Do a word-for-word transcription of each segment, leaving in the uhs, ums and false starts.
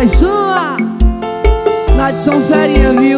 Mais uma Nadson Ferinha, viu?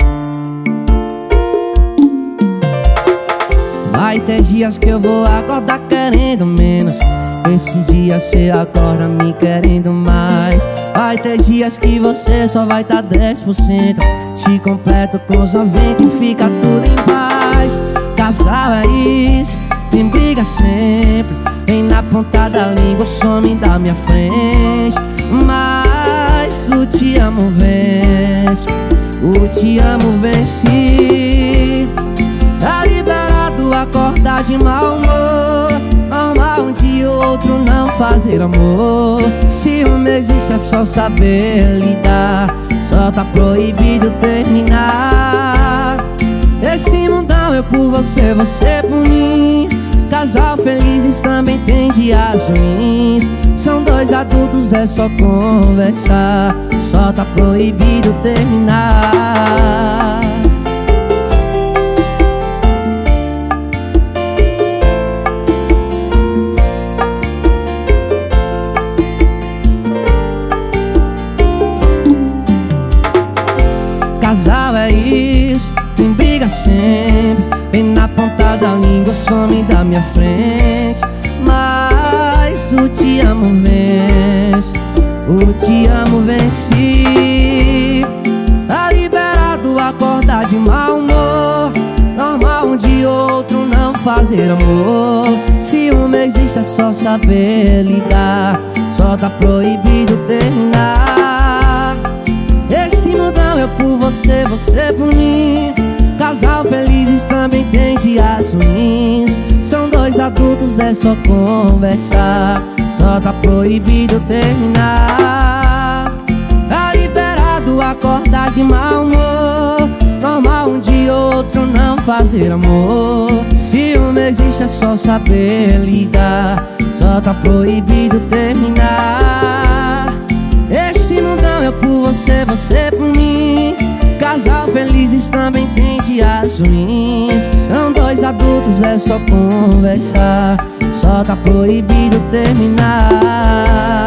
Vai ter dias que eu vou acordar querendo menos. Esse dia cê acorda me querendo mais. Vai ter dias que você só vai tá dez por cento. Te completo com os noventa e fica tudo em paz. Casal é isso, tem briga sempre. Vem na ponta da língua, some da minha frente. Mas o te amo vence, o te amo vence. Tá liberado acordar de mau humor. Normal um dia ou outro não fazer amor. Se um existe é só saber lidar. Só tá proibido terminar. Esse mundão eu por você, você por mim. Casal felizes também tem dias ruins. São dois adultos, é só conversar. Só tá proibido terminar. Casal é isso, tem briga sempre. Vem na ponta da língua, some da minha frente. Mas o te amo vence, o te amo vence. Tá liberado acordar de mau humor. Normal um dia ou outro não fazer amor. Se um existe é só saber lidar. Só tá proibido terminar. Esse mundão eu por você, você por mim. Casal felizes também tem dias ruins. São dois adultos, é só conversar. Só tá proibido terminar. Tá liberado acordar de mau humor. Normal um dia ou outro não fazer amor. Se um existe é só saber lidar. Só tá proibido terminar. Esse mundão eu por você, você por mim. Casal felizes também tem dias ruins. São dois adultos, é só conversar. Só tá proibido terminar.